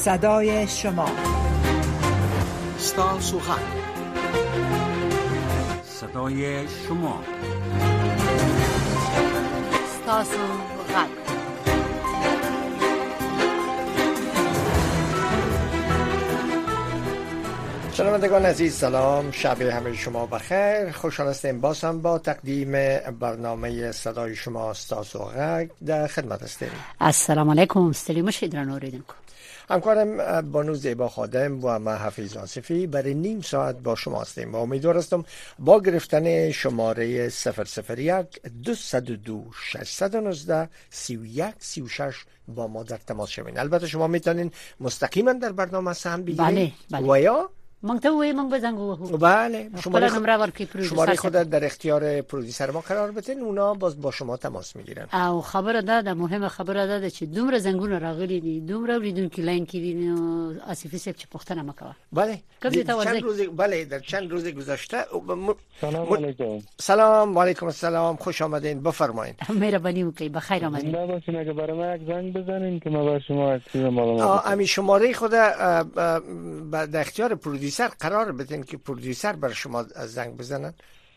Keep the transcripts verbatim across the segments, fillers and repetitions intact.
صدای شما. ستاسو غږ، صدای شما. ستاسو غږ. شنوندگان عزیز سلام، شب همه شما بخیر. خوشحال هستیم باز هم با تقدیم برنامه صدای شما ستاسو غږ در خدمت هستیم. السلام علیکم، ستلی مشید را نوریدن کن. همکارم بانو زیبا خادم و من حفیظ آصفی برای نیم ساعت با شما هستیم و امیدوار هستم با گرفتن شماره صفر صفر یک دویست و دو ششصد و نوزده سی و یک سی و شش با ما در تماس شوین. البته شما میتونین مستقیما در برنامه سهم بگیرید بله، بله. و یا من تو وی من بزنگو. بله، شماره خود شماره خودت در اختیار پرودیوسر ما قرار بدین، اونا باز با شما تماس میگیرن. او خبر داده، مهمه خبر داده چې دومره زنګونه راغلي دي، دومره ولیدونکو لاین کې دي، نو آصفی صاحب چې پوښتنه مکوه. بله. چند روز بله در چند روز گذشته. سلام علیکم. سلام و علیکم السلام، خوش آمدین، بفرمایید. مهربانی وکړئ، بخیر آمدید. زنده باشین. اگه برای ما یک زنگ بزنین که ما با شما چیز معلومات. امی شماره خود در اختیار پرودیوسر قرار بدین که پرودیوسر بر شما زنگ بزنن.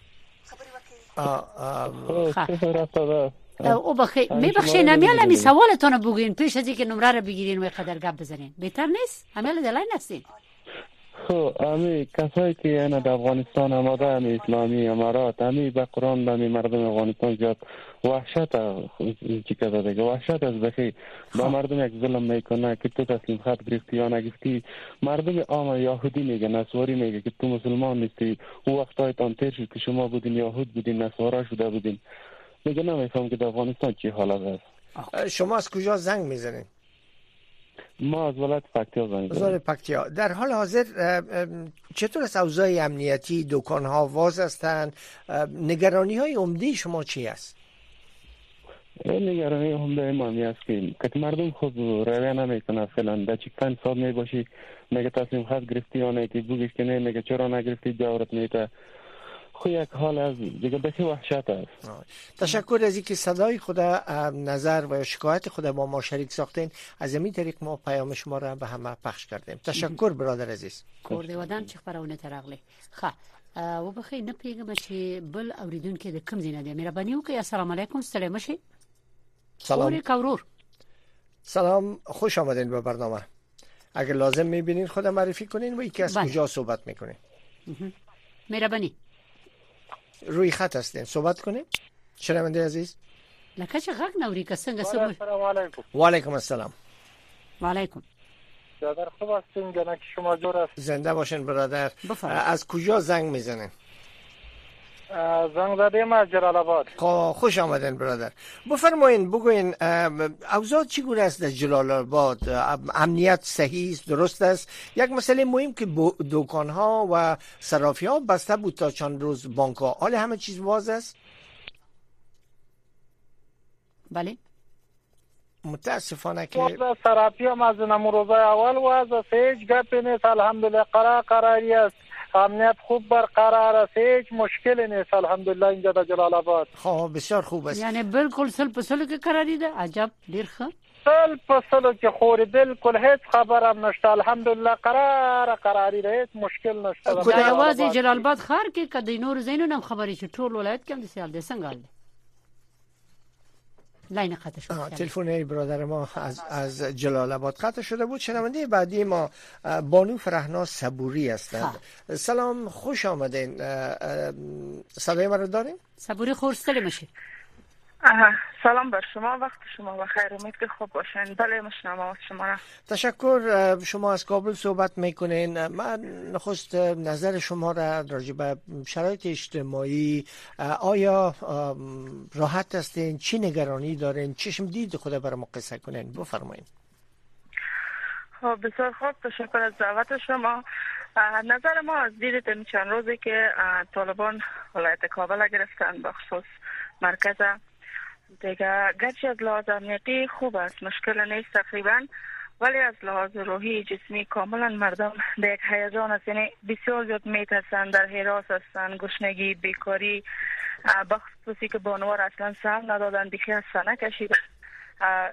او بخیر میبخشین، امیال امی سوالتون بگین پیش از اینکه نمره رو بگیرین و قدر گپ بزنین. بهتر نیست؟ امیال دلاین هستین. خب امی کسایی که یعنی در افغانستان آماده، امی اسلامی امارات، امی به قرآن امی مردم افغانستان زیاد وحشت چی که داده، وحشت از بخی با مردم یک ظلم میکنه که تو تسلیم خط گرفتی یا نگرفتی. مردم عام یهودی میگه، نصواری میگه که تو مسلمان نیستی، او وقتایتان تیر شد که شما بودین یهود بودین، نصارا شده بودین. میگه نمیفهم که در افغانستان چی حالت است. شما از کجا زنگ میزنین؟ ما از ولایت پکتیا زنگ زنگ. ولایت پکتیا. در حال حاضر چطور است اوضاع امنیتی؟ دکان‌ها باز هستند؟ نگرانی های عمده شما چی است؟ نگرانی عمده ما می است که مردم خود رویه نمیکنه. فعلا در چی پنج سال می باشی میگه تصمیم خط گرفتی یا نه، که بگیش که نه، میگه چرا نگرفتی، جاورت میته. خو یک حال از دیگه بخی وحشت است. تشکر از اینکه صدای خود، نظر و شکایت خود با ما شریک ساختین. از این طریق ما پیام شما را به همه پخش کردیم. تشکر برادر عزیز. کورده ودان چې خبرونه ترغله. ښه و بخیر نه پیګم چې بل اوریدونکو د کم زینه دی. مهرباني وکړئ. السلام علیکم، ستړي مشئ. سلام کورور. سلام، خوش آمدین به برنامه. اگر لازم میبینین خود معرفی کنین و یکی از کجا صحبت میکنین. مهربانی. روی خط هستین، صحبت کنیم. شنونده عزیز، لکه چې غږ نوري که څنګه سمول. السلام علیکم. و علیکم السلام. و علیکم. برادر خوب هستین؟ جناب شما جور است. زنده باشین برادر. از کجا زنگ میزنین؟ زنگ زدیم از جلال آباد. خوش آمدین برادر. بفرمایین، بگوین اوضاع چگونه است در جلال آباد؟ امنیت صحیح است، درست است؟ یک مسئله مهم که دکان‌ها و صرافی‌ها بسته بود تا چند روز، بانک‌ها، حالا همه چیز باز است؟ بله. متاسفانه که والا صرافی هم از نمروزه اول و از هیچ گپی نیست. الحمدلله قرار قراری است، امنیت خوب برقرار است، هیچ مشکلی نیست الحمدلله اینجا در جلال آباد. خب بسیار خوب است. یعنی بالکل سل په سلو کې قراری ده. عجب، ډیر ښه. سل په سلو کې خوري، بالکل هیڅ خبر هم نشته. الحمدلله قرار قراری ده، هیڅ مشکل نشته. دا یوازې جلال آباد ښار کې کدی نور زینونو خبرې چې ټول ولایت کې هم د سیال ده. څنګه حال ده؟ لاین قطع شد. تلفن برادر ما از از جلال آباد قطع شده بود. شنونده بعدی ما بانو فرحنا صبوری هستند. سلام، خوش آمدین. صدای ما رو دارین؟ صبوری خورستل میشه. سلام بر شما، وقت شما بخیر، امید که خوب باشین. بله میشنوم شما را. تشکر. شما از کابل صحبت میکنین. من نخست نظر شما را راجع به شرایط اجتماعی، آیا راحت هستین؟ چی نگرانی دارین؟ چشم دید خود برای ما قصه کنین، بفرمایین. خب بسیار خوب، تشکر از دعوت شما. نظر ما از دید این چند روزی که طالبان ولایت کابل گرفتن، بخصوص مرکز دیگه، گرچه از لحاظ امنیتی خوب است، مشکل نیست تقریبا، ولی از لحاظ روحی جسمی کاملا مردم در یک هیجان است. یعنی بسیار زیاد میترسند، در هراس هستند، گشنگی، بیکاری، بخصوصی که بانوار اصلا سهم ندادن، دیگه از سنه کشیدن.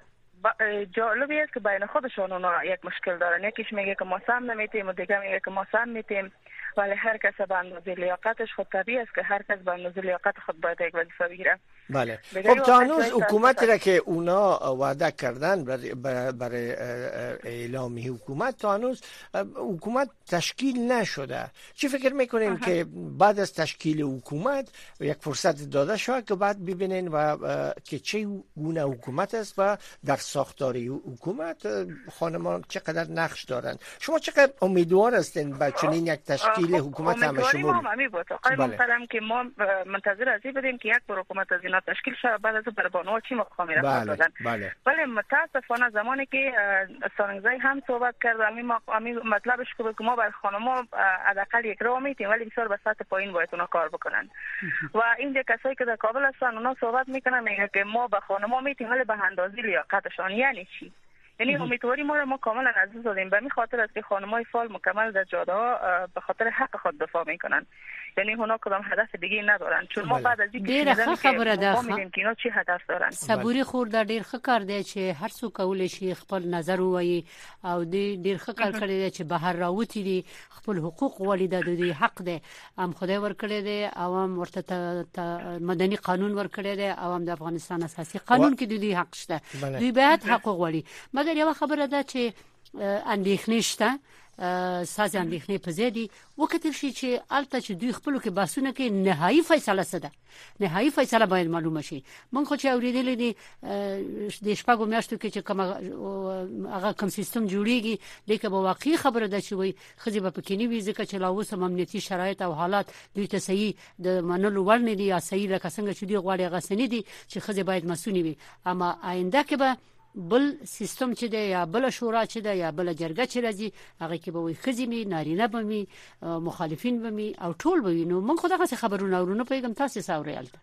جالبی است که بین خودشون اونا یک مشکل دارن. یکیش میگه که ما سم نمیتیم و دیگه میگه که ما سم میتیم، ولی هر کس به اندازه لیاقتش. خود طبیعی است که هر کس به اندازه لیاقت خود باید یک وظیفه بگیره. بله. خب تا هنوز حکومتی را که اونا وعده کردن برای, برای اعلامی حکومت، تا هنوز حکومت تشکیل نشده. چی فکر میکنین که بعد از تشکیل حکومت یک فرصت داده شود که بعد ببینین و که چه گونه حکومت است و در ساختاری حکومت خانمان چقدر نقش دارن؟ شما چقدر امیدوار هستین به چنین یک تشکیل حکومت همه شمول؟ امیدواری ما همی بود. آقای محترم که ما منتظر از این بودیم که یک بار حکومت از اینا تشکیل شد، بعد از بر بانوها چی مقامی را بله، دادن. بله. ولی متاسفانه زمانی که سانگزای هم صحبت کرد، امی مطلبش که ما بر خانم‌ها حداقل یک راه میتیم، ولی بسیار به سطح پایین باید اونا کار بکنن. و این دیگه کسایی که در کابل هستن اونا صحبت میکنن میگه که ما به خانم‌ها میتیم ولی به اندازه لیاقتشان. یعنی چی؟ یعنی امیدواری ما رو ما کاملا عزیز دادیم. به می خاطر است که خانم‌های فعال مکمل در جاده ها به خاطر حق خود دفاع میکنن. یعنی اونا کدام هدف دیگه ندارن، چون ما بعد از این ډیره ښه خبره ده می‌بینیم که اینا چی هدف دارن. صبوري خور دا ډیر ښه کار دی چې هر څوک کولای شي خپل نظر ووایي او دی ډیر ښه کار کړی دی چې بهر راوتی دي خپل حقوق ولیدا د حق دی هم خدای ورکړی دی او هم ورته مدني قانون ورکړی دی او هم د افغانستان اساسي قانون کې د دوی حق شته. دوی باید حقوق ولي. مګر یو خبره ده چې اندېښنې شته، ساز اندېښنې په زیدي وکتل شي چې الته چې دوی خپلو کې بحثونه کې نهایي فیصله څه ده، نهایي فیصله باید معلومه شي. مونږ خو چې اورېدلې دي د شپږو میاشتو کې چې کوم هغه کوم سیستم جوړیږي لیکه به واقعي خبره ده چې وایي ښځې به پکې نه وي ځکه چې لا اوس هم امنیتي شرایط او حالات دوی ته صحیح د منلو وړ نه دي یا صحیح لکه څنګه چې دوی غواړي هغه څه نه دي چې ښځې باید مسؤلې وي. اما آینده کې به بل سیستم چې دی یا بل شورا چې دی یا بل جرګه چې راځي هغه کې به وي ښځې می نارینه به می مخالفین به می او ټول به وي. نو موږ خو دغه خبرونه اورو پیغام تاسو ساوريالته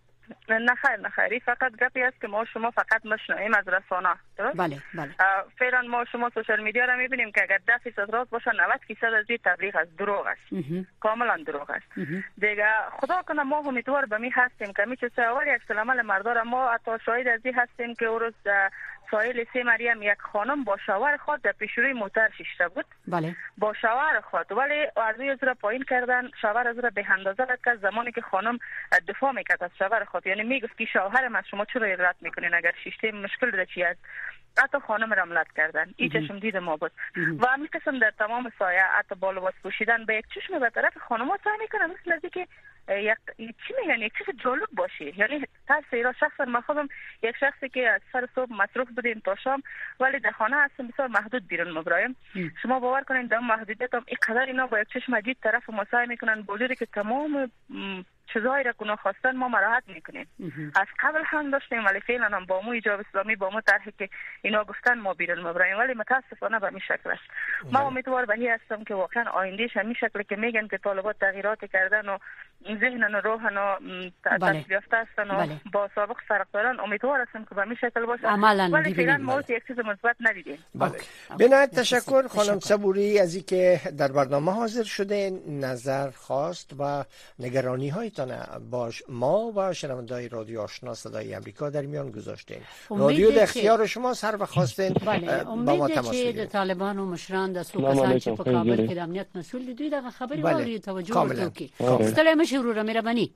نه خیر نه خیری، فقط گپی است که ما شما فقط مشنویم از رسانه. درست؟ بله بله. فعلا ما شما سوشال میدیا را میبینیم که اگر ده فیصد راست باشه نود فیصد از این تبلیغ است، دروغ است، کاملا دروغ است. دیگه خدا کنه ما امیدوار به می هستیم که می چه سوال یک سلامل مردار ما حتی شاهد از این هستیم که او روز سایل سه مریم یک خانم با شوهر خود در پیشروی موتر شیشته بود. بله. با شوهر خود، ولی ارزوی از را پایین کردن، شوهر از را به اندازه کرد زمانی که خانم دفاع میکرد از شوهر خود. یعنی میگفت که شوهرم از شما چرا رد میکنین اگر شیشته مشکل داره چی است. حتی خانم را ملت کردن. این چشم دید ما بود. و همین قسم در تمام سایه حتی بالواس پوشیدن به یک چشم به طرف خانم‌ها سعی میکنن مثل از اینکه یک چی میگن یک چیز جالب باشه. یعنی هر سیرا شخصا من خودم یک شخصی که از سر صبح مصروف بودیم تا شام ولی در خانه هستم بسیار محدود بیرون مبرایم. شما باور کنین در محدودیت هم اینقدر اینا با یک چشم عجیب طرف ما سعی میکنن بوجودی که تمام چیزایی را که خواستن ما مراحت میکنیم. از قبل هم داشتیم ولی فعلا هم با مو ایجاب اسلامی با مو طرحی که اینا گفتن ما بیرون مبرایم، ولی متاسفانه به این شکل است. ما امیدوار به این هستم که واقعا آیندهش همین شکلی که میگن که طالبات تغییرات کردن و ذهن و روحن و تشریف یافته هستن و با سابق فرق دارن، امیدوار هستم که به این شکل باشه. ولی فعلا ما یک چیز مثبت ندیدیم. بله. بنهایت تشکر خانم صبوری از اینکه در برنامه حاضر شده، نظر خواست و نگرانی های باش ما و شنونده‌های رادیو آشنا صدای امریکا در میان گذاشتین. رادیو در اختیار شما سر بخواستین با ما تماس بگیرید. طالبان و مشران د سو کسان چې په کابل کې د امنیت مسول دي دوی دغه خبرې وړي توجه وکړي. ستړی مشه وروره مهرباني.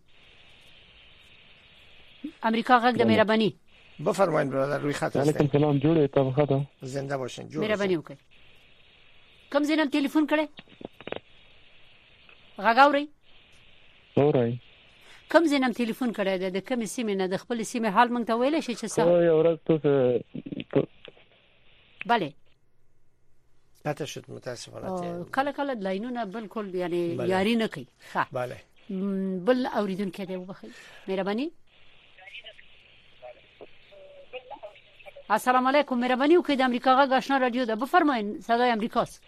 امریکا غږ د مهرباني. بفرمایئ برادر روی خط هستین. علیکم سلام، جوړه ته خطا. زنده باشین. جوړه. مهرباني وکړئ. کوم ځای نن ټلیفون کړئ؟ غږ اورئ؟ اورئ. کوم ځای نن ټلیفون کړی دی؟ د کومې سیمې نه؟ د خپل سیمې حال مونږ ته ویلی شي چې څه؟ او یو ورځ تو بله قطع شد متاسفانه. کله کله لاینونه بالکل یعنی یاری نه کوي. ښه بله. بل اوریدونکی دی وبخئ مهرباني. السلام علیکم، مهرباني وکړئ د امریکا غږ آشنا رادیو ده، بفرمایئ صدای امریکاست.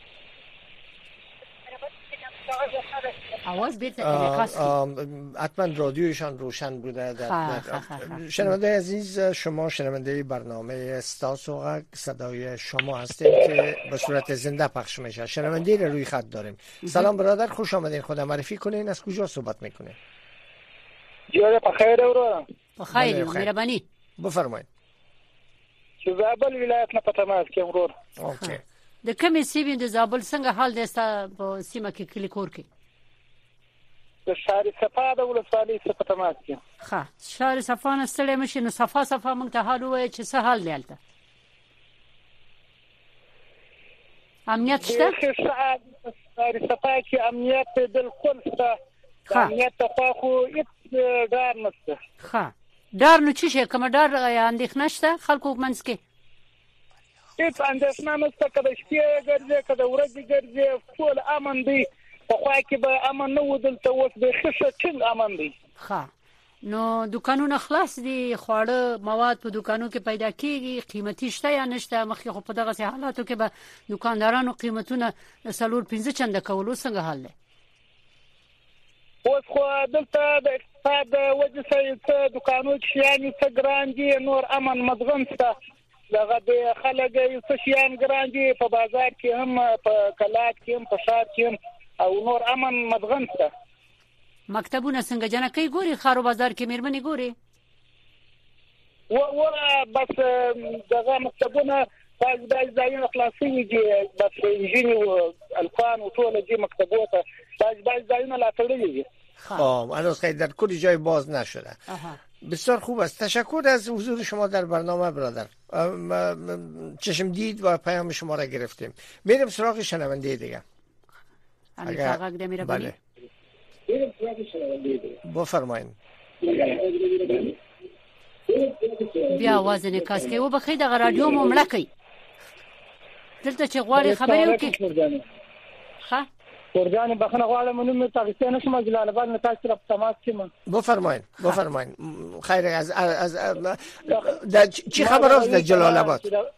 آواز بیرته انعکاس کنید. حتما رادیوشان روشن بوده. شنونده عزیز، شما شنونده برنامه استاس و غږ صدای شما هستید که به صورت زنده پخش میشه. شنونده رو روی خط داریم. سلام برادر، خوش آمدین. خود معرفی کنین، از کجا صحبت میکنین؟ جوړه په خیر اورو. په خیر، مهرباني. بفرمایئ. چې زابل ولایت نه په تماس کې ورور. اوکې. د کومې سیمې د زابل څنګه حال دی ستا په سیمه کې کلی کور کې؟ د شهر صفا د ولسوالۍ څخه په تماس کې. ښه، شهر صفا نه ستړی مشي، نو صفا صفا موږ ته حال وایي چې څه حال دی هلته؟ امنیت شته؟ شهر صفا کې امنیت بالکل شته. امنیت ته خو هیڅ ډار نشته. ښه، ډار نو څه شي؟ کوم ډار یا اندېښنه شته خلکو منځ کې؟ هیڅ اندېښنه نشته، که د شپې ګرځې که د ورځې ګرځې ټول امن دی. پخوا کې به امن نه و، دلته اوس بیخي ښه ټینګ امن دی. ښه، نو دکانونه خلاص دي، خواړه مواد په دکانو کې پیدا کیږي، قیمتي شته یا نشته؟ مخکې خو په دغه حالاتو کې به دکاندارانو قیمتونه څلور پنځه چنده کول، اوس څنګه حال دی؟ اوس خو دلته د اقتصاد د وجې څخه دکانو کې شیان څه ګران دي، نور امن مدغم شته. دغه د خلک څه شیان ګران دي، په بازار کې هم، په کلات کې هم، په ښار کې هم، او نور امن مدغم شته. مکتبونه څنګه جنکۍ ګوري؟ ښار او بازار کې مېرمنې ګوري؟ و و بس دغه مکتبونه بعض بعض ځایونه خلاصوي دي، بس انجیني او الفان و ټول دي مکتبونه ته بعض بعض ځایونه لا تړلي دي. خب هنوز خیلی در کلی جای باز نشده. بسیار خوب است. تشکر از حضور شما در برنامه برادر. چشم دید و پیام شما را گرفتیم. میریم سراغ شنونده دیگه. اگر بله بفرمایید. بیا आवाज نکاس کوي وبخې د رادیو مملک کوي دلته چې غواړي خبرې وکړي. ها ورجان بخنه غواړم نو تاسو نه شم جلال آباد نه تاسو را تماس کیم. بفرمایید بفرمایید. خیر از از د چی خبر است د جلال آباد؟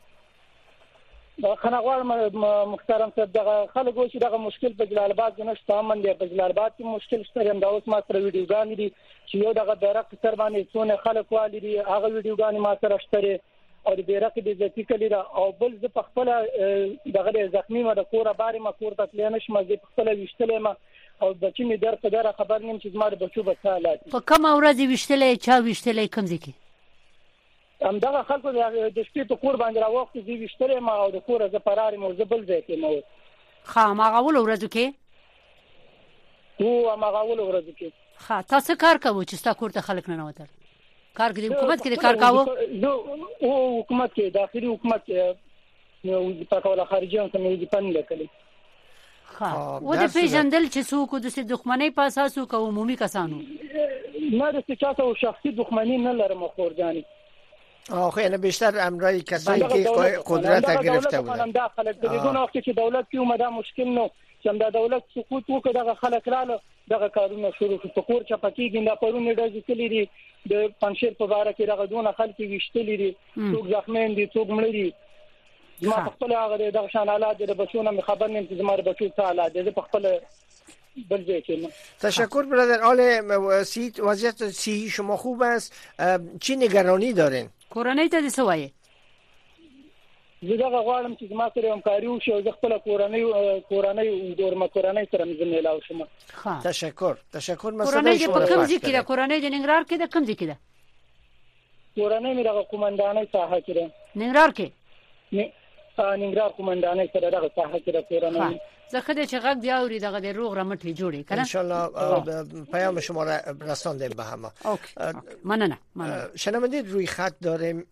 بخنه غواړم محترم صاحب دغه خلکو چې دغه مشکل په جلال آباد کې نشته، امن دی. په جلال آباد کې مشکل شته. هم دا اوس ما سره ویډیوګان دي چې یو دغه بیرق سر باندې څونه خلک والي دي، هغه ویډیوګان ما سره شته او د بیرق د ذاتی کلی دا او بل ز په خپل دغه زخمی ما د کوره باري ما کور ته تلنه شم، د خپل وشتلې ما او بچی می در په دره خبر نیم چې زما د بچو بچاله په کوم ورځ وشتلې چا وشتلې کوم ځکه هم دغه خلکو د شپې په کور باندې راوخت دي وشتلې ما او د کوره ز پراري مو زبل ځای کې مو خامہ غول ورځو کې او ما غول ورځو کې ها تاسو کار کوو چې تاسو کور ته خلک نه وتل کار کوي حکومت کې کار کاوه او حکومت کې داخلي حکومت نو په کوله خارجي هم نه دي پنده کړی. ها و د پیژندل چې څوک د سې دښمنۍ په اساس او عمومي کسانو نه د څه چاته او شخصي دښمنۍ نه لرم خورجاني. آخه یعنی بیشتر امرای کسایی که قدرت گرفته بودن داخل بدون وخت چې دولت کې اومده مشکل نو چې دا دولت سقوط وکړه دغه خلک رااله دغه کارونه شروع شو. پکور چپکیږي دا پرونه د ځکلې دي د پنځیر په باره کې دغه دونه خلک وشتلې دي، څوک زخمین دي څوک مړ دي. ما په خپل هغه دغه شان حالات د بچونو خبر نیم چې زما بچو ته حالات د په خپل بلجه کې. تشکر برادر. حال سیت وضعیت صحی شما خوب است؟ چی نگرانی دارین؟ کورنۍ ته څه وایي؟ زه دا غواړم چې زما سره همکاري وشي او خپل کورنۍ کورنۍ دورمه کورنۍ سره مزمنه لاو شم. تشکر تشکر. کورنۍ په کوم ځای کې ده؟ کورنۍ د ننګرهار کې ده؟ کوم ځای کې ده؟ کورنۍ مې دغه قومندانۍ ساحه کې ده. ننګرهار کې؟ نه ننګرهار قومندانۍ سره دغه ساحه کې ده کورنۍ. زه خدای چې غږ دی اوري دغه د روغ رمټي جوړي کنه ان شاء الله پیام شما را رساندیم به همه. مننه. شنوندید روی خط داریم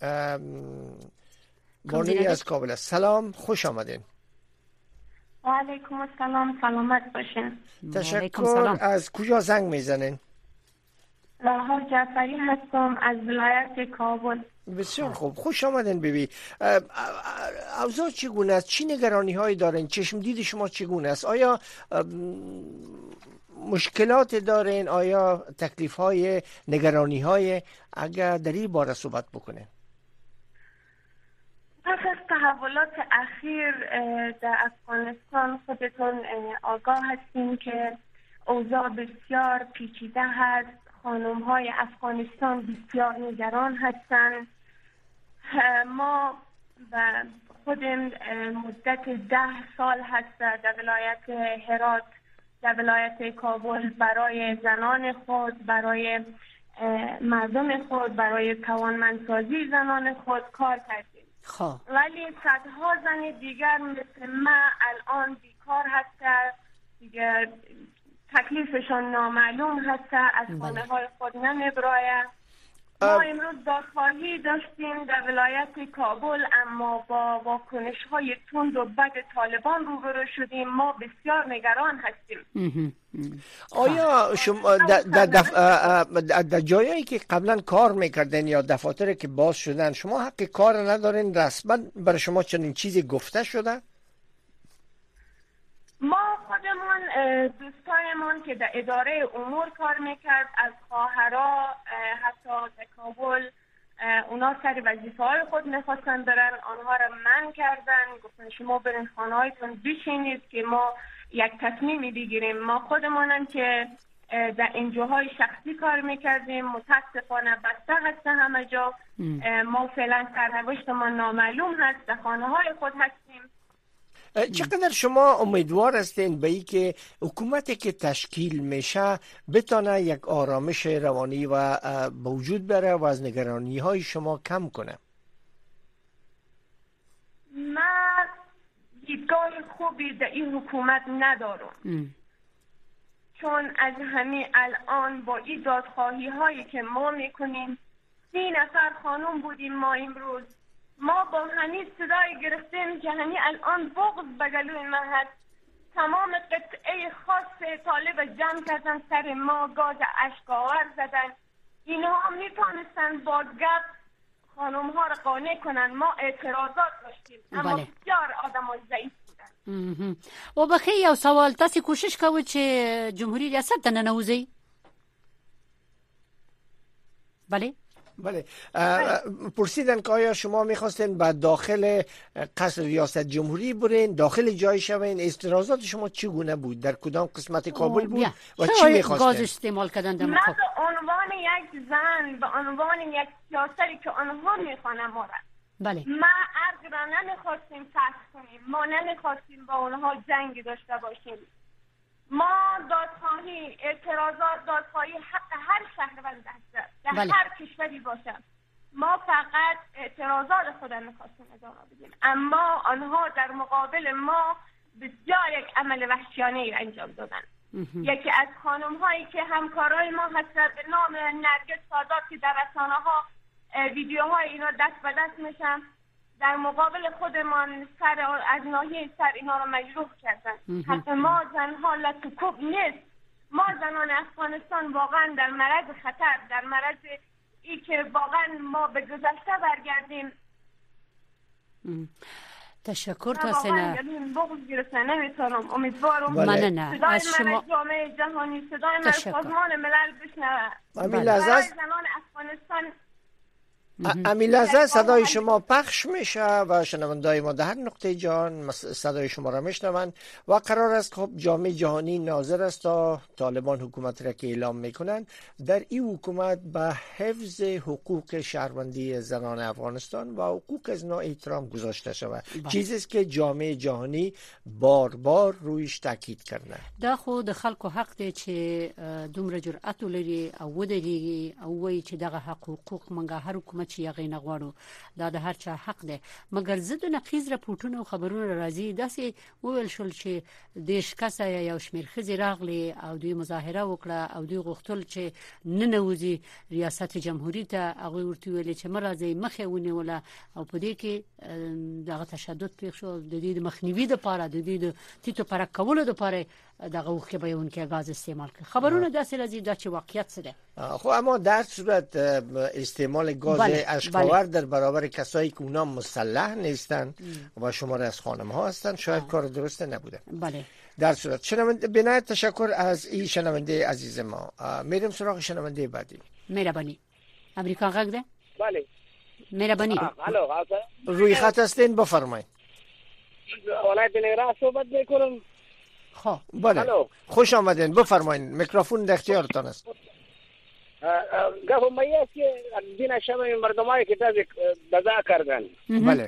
بانوی از کابل. سلام خوش آمدین. و علیکم السلام سلامت باشین. تشکر. از کجا زنگ میزنین؟ لاها جعفری هستم از ولایت کابل. بسیار خوب خوش آمدین. بیبی اوضاع چگونه است؟ چی نگرانی هایی دارین؟ چشم دید شما چگونه است؟ آیا مشکلات دارین؟ آیا تکلیف های نگرانی های؟ اگر در این باره صحبت بکنین. پس از تحولات اخیر در افغانستان خودتون آگاه هستیم که اوضاع بسیار پیچیده هست. خانم های افغانستان بسیار نگران هستند. ما و خودم مدت ده سال هست در ولایت هرات در ولایت کابل برای زنان خود، برای مردم خود، برای توانمندسازی زنان خود کار کردیم. خب ولی صدها زن دیگر مثل من الان بیکار هستند، دیگر تکلیفشان نامعلوم هست، از خانه های خود نمیبراید. ما امروز دادخواهی داشتیم در ولایت کابل، اما با واکنش های تند و بد طالبان روبرو شدیم. ما بسیار نگران هستیم. آیا شما در دف... در جایی که قبلا کار میکردن یا دفاتری که باز شدن شما حق کار ندارین؟ رسما برای شما چنین چیزی گفته شده؟ ما خودمون دوستایمون که در اداره امور کار میکرد از خواهرها حتی در کابل، اونا سر وظیفه های خود میخواستن برن، آنها را منع کردن، گفتن شما برین خانه هایتون بشینید که ما یک تصمیمی بگیریم. ما خودمونم که در انجوهای شخصی کار میکردیم متاسفانه بسته هست همه جا. ما فعلا سرنوشت ما نامعلوم هست، در خانه های خود هستیم. چقدر شما امیدوار هستین به این که حکومتی که تشکیل میشه بتونه یک آرامش روانی و به وجود بره و از نگرانی های شما کم کنه؟ من دیدگاه خوبی در این حکومت ندارم ام. چون از همین الان با این دادخواهی هایی که ما میکنیم، سی نفر خانم بودیم ما امروز، ما با همین صدای گرفتیم که همین الان بغض بگلوی من هست. تمام قطعه خاص طالب جمع کردن سر ما، گاز اشکاور زدن. اینها میتونستن با گپ خانم ها را قانع کنن. ما اعتراضات داشتیم اما بله. بسیار آدم ها ضعیف بودن. و بخی یو سوال، تاسی کوشش کوو چه جمهوری ریاست تا ننوزی؟ بله بله. پرسیدن که آیا شما میخواستین به داخل قصر ریاست جمهوری برین، داخل جای شوین؟ اعتراضات شما چگونه بود؟ در کدام قسمت کابل بود و چی میخواستین؟ گاز استعمال کردن در من به عنوان یک زن، به عنوان یک سیاستی که آنها میخوانم ما را بله. ما ارگ را نمیخواستیم فحص کنیم، ما نمیخواستیم با اونها جنگ داشته باشیم. ما دادخواهی اعتراضات دادخواهی حق هر شهروند هست در بله. هر کشوری باشه. ما فقط اعتراضات خود میخواستیم ادامه بدیم، اما آنها در مقابل ما بسیار یک عمل وحشیانه ای انجام دادن. یکی از خانم هایی که همکارای ما هست به نام نرگس سادات که در رسانه ها ویدیوهای اینا دست به دست میشن، در مقابل خودمان سر از ناحیه سر اینا رو مجروح کردن. حق ما زنها لطکوب نیست. ما زنان افغانستان واقعا در معرض خطر، در معرض ای که واقعا ما به گذشته برگردیم. تشکر تاسینا. بغض گرفتن نمیتونم. امیدوارم من نه از شما جامعه جهانی، صدای من سازمان ملل بشنوه. امین لحظه زنان افغانستان امین لحظه صدای شما پخش میشه و شنوندای ما در هر نقطه جهان صدای شما را میشنوند و قرار است خب جامعه جهانی ناظر است تا طالبان حکومت را که اعلام میکنند در این حکومت به حفظ حقوق شهروندی زنان افغانستان و حقوق از نوع احترام گذاشته شود. چیزی است که جامعه جهانی بار بار رویش تاکید کرده. دا خو د خلکو حق دی چې دومره جرأت لري او ودرېږي او وایي چې دغه حقوق منګه هر حکومت چې یغې نه غواړو، دا د هر چا حق دی. مګر زه د نقیض راپورټونو او خبرونو راځي داسې وویل شول چې دیش کسه یو شمېر ښځې راغلي او دوی مظاهره وکړه او دوی غوښتل چې ننوځي ریاست جمهوریت ته. هغوی ورته ویل چې مه راځئ، مخې ونیوله او په دې کې دغه تشدد پیښ شو. د دې د مخنیوي دپاره، د دې د تیتو پرک کولو دپاره دغه اوښکې بهیونکي ګاز استعمال کړي. خبرونه داسې راځي دا چې واقعیت څه دی. خب اما در صورت استعمال گاز بله. اشکاور بله. در برابر کسایی که اونا مسلح نیستن و شمار از خانم ها هستن شاید آه. کار درست نبوده. بله. در صورت شنونده بنای تشکر از این شنونده عزیز ما. میرم سراغ شنونده بعدی. مهربانی. امریکا غږ ده؟ بله. مهربانی. الو روی خط هستین بفرمایید. ولایت نگران صحبت میکنم. خب بله. خوش آمدین، بفرمایید. میکروفون در اختیارتان است. گفتم میگه است که دین شب مردمایی که دزا کردن. بله.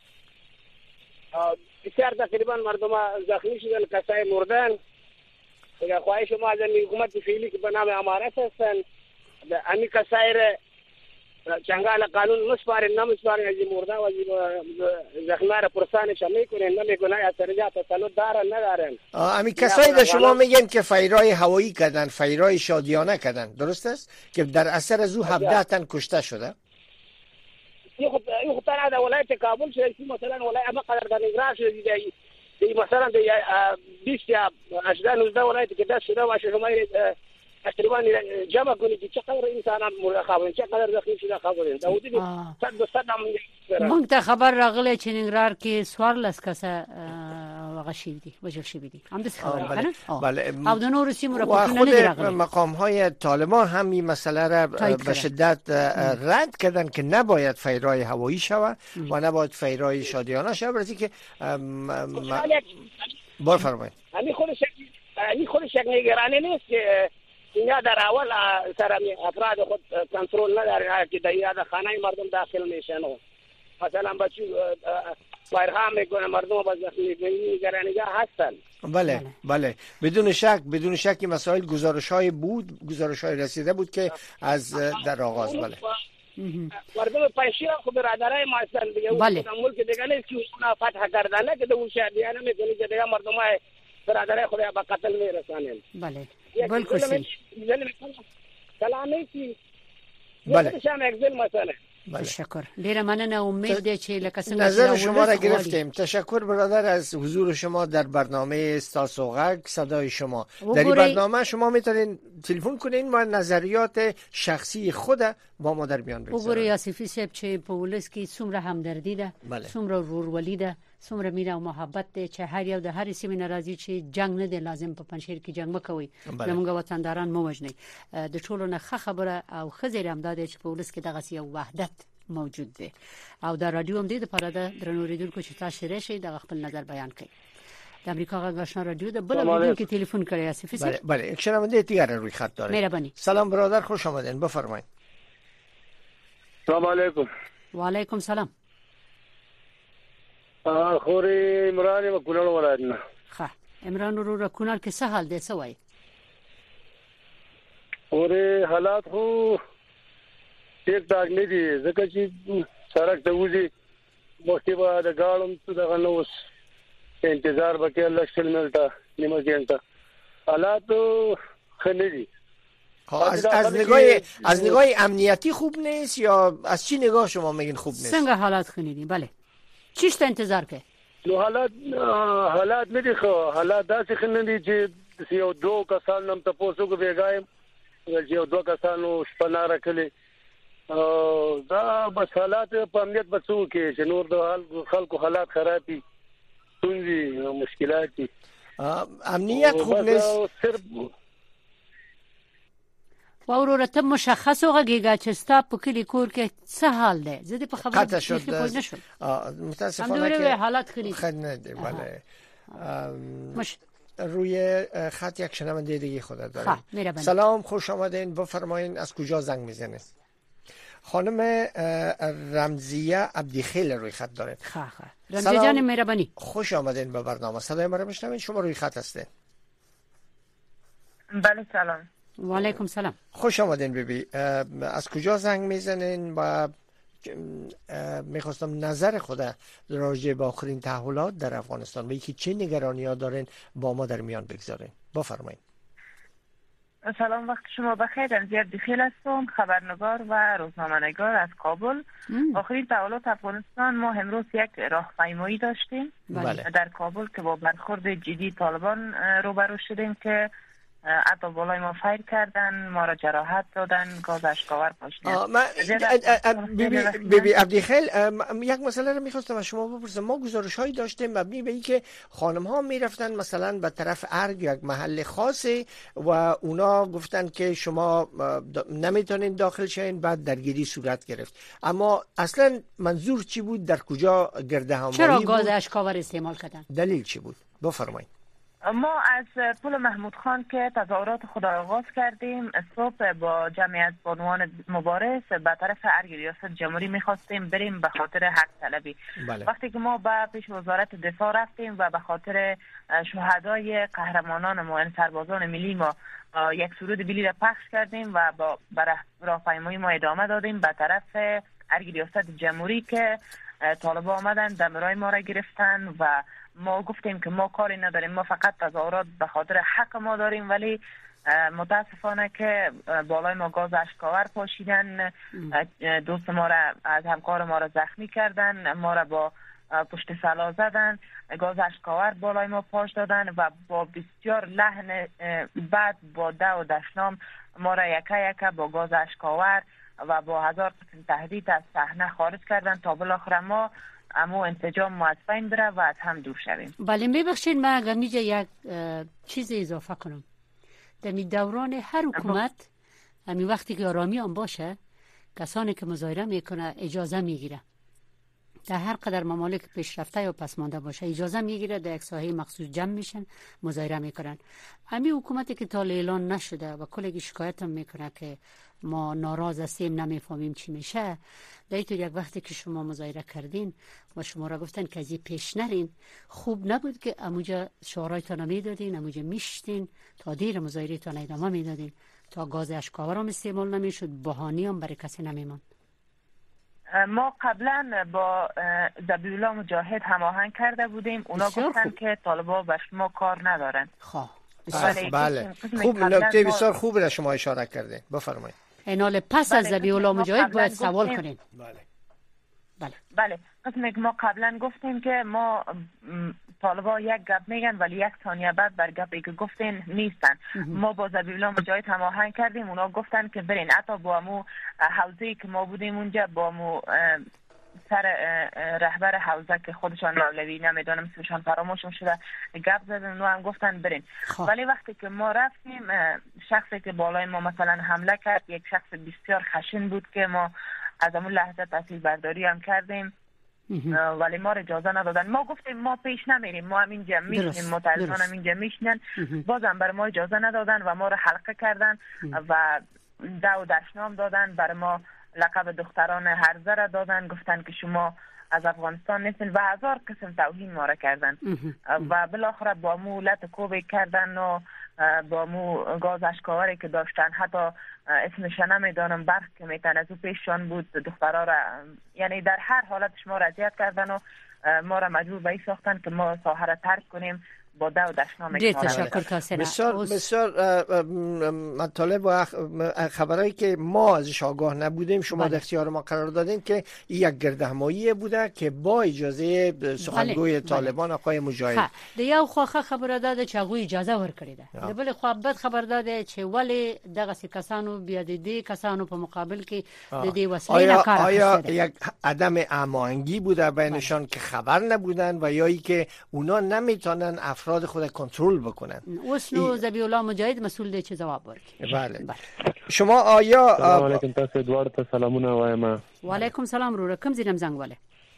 بسیار تقریبا مردم زخمی شدن، کسای مردن. اگر خواهش ما از حکومت فعلی که به نام امارت هستن، امی کسای را چنگال قانون مسپارن نمیسپارن از مرده و زخمی را پرسانش میکنن نمیکنن از درجه تسلط دارن ندارن. امی کسایی در شما میگن که فیرای هوایی کردن، فیرای شادیانه کردن، درست است که در اثر از او هفده تن کشته شده؟ این خود این خود تنها در ولایت کابل شده که مثلا ولایت ما قدر در نگران شده دی دی مثلا دی بیست یا هجده نوزده ولایت که دست شده و شما تقریبا جمع کنید که چقدر انسان مرده خوابن چقدر زخمی شده خوابن داودی صد دو صد هم مونږ ته خبر راغلی چې ننګرهار کې څوارلس کسه هغه شوي دي وژل شوي دي همداسې خبره کنه بله او د نورو سیمو و راپورټونه خود نه دي راغلي. مقام های طالبان هم این مسئله را به شدت رد کردن که نباید فیرای هوایی شود و نباید فیرای شادیانه شود، برای که بار فرمایید همین خودش همین خودش یک نگرانی نیست که اینا در اول سر افراد خود کنترل ندارن که در یاد خانه مردم داخل میشن و مثلا بچو فایرها میکنه مردم با زخمی نگرانی‌ها هستن. بله بله بدون شک بدون شک این مسائل گزارش‌های بود گزارش‌های رسیده بود که از در آغاز بله مردم پنشیر خود برادرای ما هستن دیگه اون ملک دیگه نیست که اونا فتح کردن که اون شهریان میکنه که دیگه مردم های برادرای خود به قتل میرسانن. بله بالکل صحیح. سلام کی بله شام اگزل مثلا تشکر. ډیره مننه. امید ده چې لکه څنګه نظر شما را گرفتیم. تشکر برادر از حضور شما در برنامه استاسو غږ صدای شما. در این برنامه شما میتونین تلفن کنین و نظریات شخصی خود با ما در میان بگذارید. وګورئ آصفی صاحب چې په ولس کې څومره همدردي ده، څومره ورورولي ده، څومره مینه او محبت ده چې هر یو د هر سیمې ناراضي چې جنگ نه دی لازم په پنځیر کې جنگ مکوي، زموږ وطنداران مو وژني. د ټولو نه ښه خبره او ښه زیری هم ده چې په ولس کې دغه یو وحدت موجود دی او د رادیو هم د لپاره د درنو ریډونکو چې تاسو راشي د خپل نظر بیان کړئ. د امریکا غږ آشنا رادیو د بل بدون کې تلیفن کړئ آصفی صاحب. بله بله یک شنونده دیگر روی خط داره. مهربانی. سلام برادر، خوش آمدین، بفرمایید. سلام علیکم. و علیکم سلام. خوري عمران و کونړ ولایت نه. ښه عمران ورو کونړ کې څه حال دی څه وایي؟ خوري حالات خو ټیک ټاک نه دي ځکه چې سړک ته وځي مخکې به د ګاړم څه دغه نه اوس انتظار وکړي لږ شل منټه نیمه ګنټه حالات ښه نه دي. از از نگاه از نگاه امنیتی خوب نیست یا از چی نگاه شما میگین خوب نیست؟ څنګه حالات ښه نه دي؟ بله چیش ته انتظار کوي؟ نو حالات حالات نه دي خو حالات داسې ښه نه دي چې یو دوه کسان نم تاسو کو بیګایم چې یو دوه کسانو شپه راکلي دا بس حالات په امنیت بچو کې چې نور د خلکو حالات خراب دي څنګه مشکلات دي. امنیت خوب نیست. صرف واورو ته مشخص وګیږي چې ستا په کلی کور کې څه حال دی؟ زه دې په خبره کې نه شوم. متاسفانه که حالات خرید خدمت بله مش روی خط یک شنونده دیگه خدا داریم. سلام، خوش آمدین، بفرمایید از کجا زنگ میزنید؟ خانم رمزیه عبدیخیل روی خط دارید. خا خا رمزیه جان مهربانی، خوش آمدین به برنامه. صدای ما رو میشنوید؟ شما روی خط هستین. بله سلام. و علیکم سلام. خوش آمدین بیبی. از کجا زنگ میزنین و میخواستم نظر خود راجع به آخرین تحولات در افغانستان و اینکه چه نگرانی‌ها دارین با ما در میان بگذارین. بفرمایید. سلام، وقت شما بخیر. از زیاد دخیل هستم، خبرنگار و روزنامه‌نگار از کابل. آخرین تحولات افغانستان ما امروز یک راهپیمایی داشتیم بله. در کابل که با برخورد جدی طالبان روبرو شدیم که حتی بالای ما فایر کردن، ما را جراحت دادن، گاز اشکاور پاشیدن. بی بی عبدیخیل، یک مسئله رو میخواستم از شما بپرسم. ما گزارش هایی داشتیم مبنی به اینکه خانم ها میرفتن مثلا به طرف ارگ یک محل خاصی و اونا گفتن که شما نمیتونین داخل شین، بعد درگیری صورت گرفت. اما اصلا منظور چی بود؟ در کجا گرده همایی بود؟ چرا گاز اشکاور استعمال کردن؟ دلیل چی بود؟ بفرمایید. ما از پل محمود خان که تظاهرات خود آغاز کردیم، صبح با جمعیت بانوان مبارز به طرف ارگ ریاست جمهوری میخواستیم بریم به خاطر حق طلبی. بله. وقتی که ما به پیش وزارت دفاع رفتیم و به خاطر شهدای قهرمانان ما، یعنی سربازان ملی ما، یک سرود بلی را پخش کردیم و با راهپیمایی ما ادامه دادیم به طرف ارگ ریاست جمهوری که طالبان آمدن دمرای ما را گرفتن و ما گفتیم که ما کاری نداریم، ما فقط تظاهرات به خاطر حق ما داریم، ولی متاسفانه که بالای ما گاز اشکاور پاشیدن، دوست ما را از همکار ما را زخمی کردن، ما را با پشت سلا زدن، گاز اشکاور بالای ما پاش دادن و با بسیار لحن بد با ده و دشنام ما را یکه یکه با گاز اشکاور و با هزار قسم تهدید از صحنه خارج کردن تا بالاخره ما اما انسجام ما از بین بره و از هم دور شویم. بله میبخشید من اگر میجه یک چیز اضافه کنم. در می دوران هر حکومت همین وقتی که آرامی هم باشه کسانی که مظاهره میکنه اجازه میگیره. در هر قدر ممالک پیشرفته یا پسمانده باشه اجازه میگیره، در یک ساحه مخصوص جمع میشن مظاهره میکنن. همین حکومتی که تا اعلان نشده و کلی شکایت هم میکنه که ما ناراض هستیم نمیفهمیم چی میشه، در اینطور یک وقتی که شما مظاهره کردین و شما را گفتن که از این پیش نرین، خوب نبود که اموجا شعارایتان میدادین، اموجا میشتین تا دیر مظاهرهتان ادامه میدادین تا گاز اشکاور هم استعمال نمیشد، بهانه هم برای کسی نمیماند. ما قبلا با ذبیحالله مجاهد هماهنگ کرده بودیم، اونا گفتن خوب. که طالبان به شما کار ندارن. خواه بله, بله. خوب، نکته بسیار خوب را شما اشاره کردین، بفرمایید. اینال پس بله. از ذبیحالله مجاهد باید سوال کنین. بله بله بله قسمی که ما قبلا گفتیم که ما طالبا یک گپ میگن ولی یک ثانیه بعد بر گپی که گفتین نیستن. ما با ذبیحالله مجاهد هماهنگ کردیم، اونا گفتن که برین، حتی با مو حوزه‌ای که ما بودیم اونجا با مو سر رهبر حوزه که خودشان مولوی نمیدونم اسمشان فراموشم شده گپ زدن، اونا هم گفتن برین. خواه. ولی وقتی که ما رفتیم شخصی که بالای ما مثلا حمله کرد یک شخص بسیار خشن بود که ما از همون لحظه تحصیل برداری هم کردیم ولی ما اجازه ندادن. ما گفتیم ما پیش نمیریم، ما هم اینجا میشنیم، متاسفانه هم اینجا میشنن، بازم بر ما اجازه ندادن و ما رو حلقه کردن و دو و دشنام دادن، بر ما لقب دختران هرزه را دادن، گفتن که شما از افغانستان نیستین و هزار قسم توهین ما را کردن و بالاخره با مو لط کوبی کردن و با مو گاز اشکاوری که داشتن، حتی اسمش نمیدانم برق که میتن از او پیششان بود، دخترها را یعنی در هر حالت ما را اذیت کردن و ما را مجبور به این ساختن که ما ساحه را ترک کنیم با دو دشنام. تشکر کاسره. بسیار بسیار مطالب و خبرایی که ما ازش آگاه نبودیم شما بله. در اختیار ما قرار دادین که یک گردهمایی بوده که با اجازه سخنگوی بله. طالبان آقای مجاهد. د یو خوخه خبره داده چې هغه اجازه ورکړي ده، د بل خو بد خبر داده چې ولی دغه کسانو بیا د دې کسانو په مقابل کې د دې وسیله کار آیا یک عدم هماهنگی بوده بینشان که خبر نبودن و یا ای که اونا نمیتونن افراد خود کنترل بکنن؟ وسلو ذبیحالله مجاهد مسئول دی چې جواب ورکړي. بله. بله شما آیا سلام علیکم، تاسو دوار ته سلامونه وایم. وعلیکم سلام وروره، کوم ځای زنګ واله؟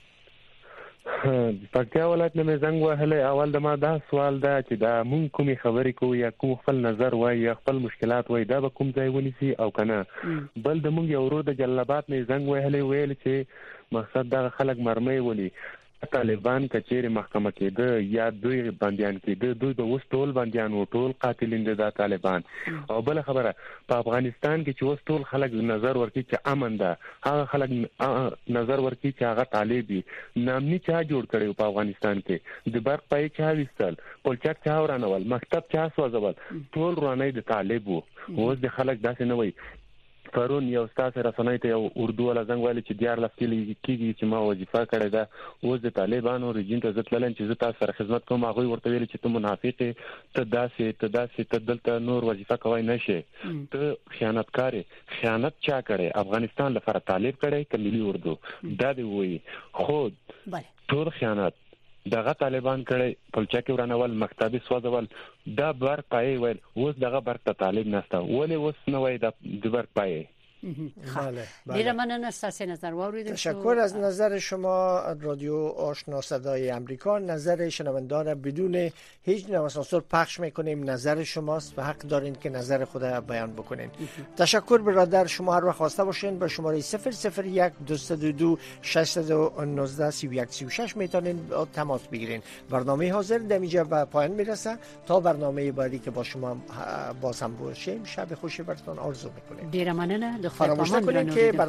پکتیا ولایت نه زنګ وهله. اول د ما دا سوال ده چې دا مونږ کومې خبرې کوو یا کوم خپل نظر وای یا خپل مشکلات وای دا به کوم ځای ونیسي او کنه. بل د مونږ یو ورو د جلبات نه زنګ وهله ویل چې مقصد دا خلک مرمۍ ولي طالبان کچېره محکمه کېده یا دوی بنديان کېده، دوی به اوس ټول بنديان او ټول قاتلین دي دا طالبان. او بل خبره په افغانستان کې چې اوس ټول خلک نظر ورکړي چې امن ده، هغه خلک نظر ورکړي چې هغه طالبي نامني چا جوړ کړي په افغانستان کې، د برق پای چا وستل، پولچک چا ورانول، مکتب چا سوځول، ټول رانه د طالبو. اوس د خلک داسې نه وي. پرون یو استاد رسنۍ ته یو اردو ولا زنګ ویل چې دیار لفتلی کیږي چې ما وظیفه کړې ده، اوس د طالبانو رژیم ته ځتلل چې زه تاسو سره خدمت کوم، هغه ورته ویل چې ته منافق ته داسې ته داسې ته دلته نور وظیفه کوي نشي، ته خیانتکار. خیانت چا کړي؟ افغانستان لپاره طالب کړي که ملي اردو؟ دا دی وی خود ټول خیانت دغه طالبان کړي، پلچک ورانول، مکتبي سوځول، دا برق پای ویل. اوس دغه برق ته طالب نشته، ولې اوس نه وای د برق پای بله ډیر مننه ستاسو نظر واوریدل. تشکر از نظر شما. رادیو آشنا صدای آمریکا نظر شنوندان را بدون هیچ نوع سانسور پخش میکنیم. نظر شماست و حق دارین که نظر خود بیان بکنین. تشکر برادر. شما هر وقت خواسته باشین به شماره صفر صفر یک دویست و دو دو ششصد و نوزده سی و یک سی و شش میتونین تماس بگیرین. برنامه حاضر دمیجا به پایان میرسه. تا برنامه بعدی که با شما باز هم باشیم شب خوشی براتون آرزو میکنیم. ډیر مننه. فراموش نکنید که